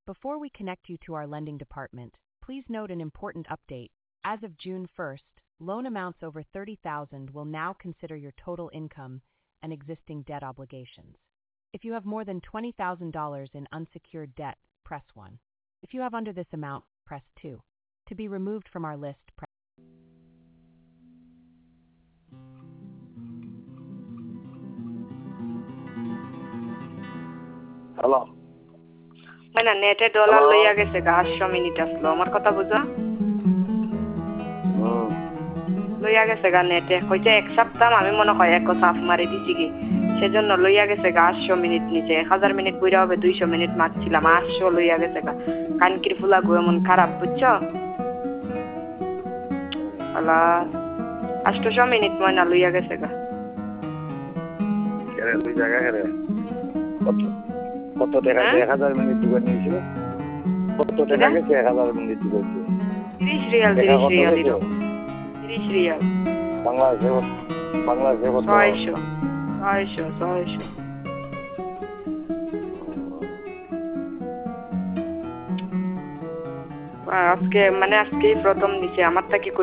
Before we connect you to our lending department, please note an important update. As of June 1st, loan amounts over $30,000 will now consider your total income and existing debt obligations. If you have more than $20,000 in unsecured debt, press 1. If you have under this amount, press 2. To be removed from our list, press hello মানে নেটে dollar লইয়া গেছে গা 800 minute আসলো আমার কথা বুঝো লইয়া গেছে গা নেটে কইছে এক সপ্তাহ আমি মনে হয় এক সাফ মারি দিছি কি সেজন্য লইয়া গেছে গা 800 মিনিট নিচে 1000 মিনিট বইরা হবে 200 মিনিট মারছিলাম 800 লইয়া গেছে গা কানকির ফুলা গো এমন খারাপ বুঝছো আলা 800 মিনিট ময়না লইয়া গেছে গা কেরে দুই জায়গা কেরে কত টাকা 1000 মিনিট দিবেন নিছিল কত টাকা গেছে 1000 মিনিট দিবেন 30 রিয়াল 30 রিয়াল বাংলাদেশে কত 600 আজকে প্রথম দিছে আমার থেকে